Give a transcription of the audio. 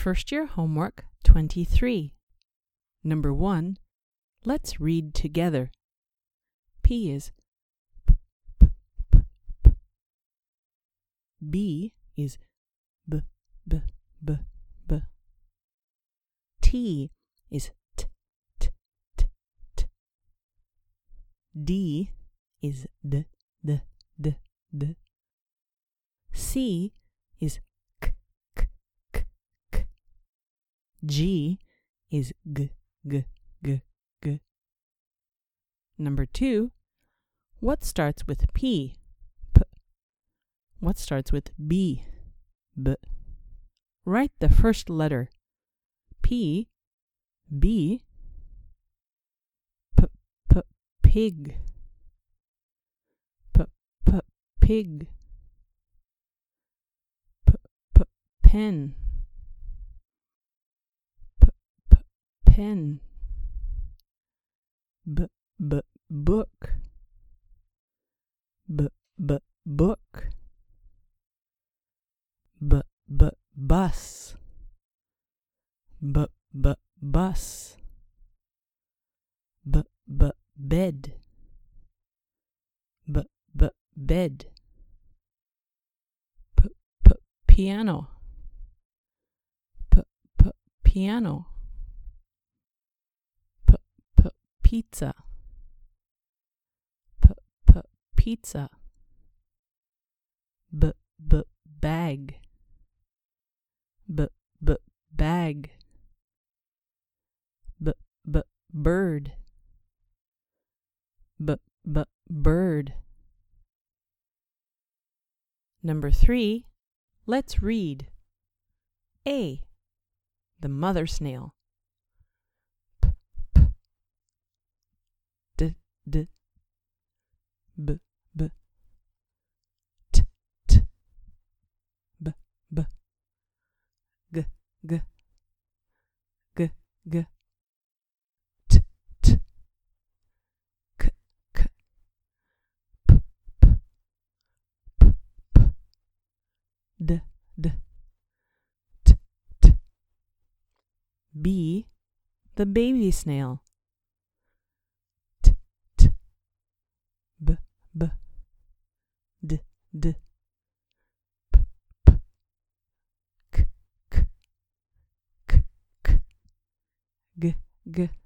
First Year Homework 23. Number 1. Let's read together. P is p, p, p, p. B is b, b, b, b. T is t, t, t, t. D is d, d, d, d. C is k, k, k, k. G is g, g, g, g. Number 2. What starts with P? P. What starts with B? B. Write the first letter. P, B, p, p, pig, p, p, pig, p, p, pen, p, p, pen, b, b, book, b, b, book, b, b, bus, b, b, bus, b, b, bed, b, b, bed, p, p, piano, p, p, piano, p, p, pizza, p, p, pizza, b, b, bag, b, b, bag, b, b, bird, b, b, bird. Number 3. Let's read. A. The mother snail. P, p. D, d. B, b. T, t. B, b. G, g. G, g. T, t. K, k. P, p. P, p. D, d. T, t. B. The baby snail. T, t. B, b. D, d. P, p. K, k. K, k. G, g.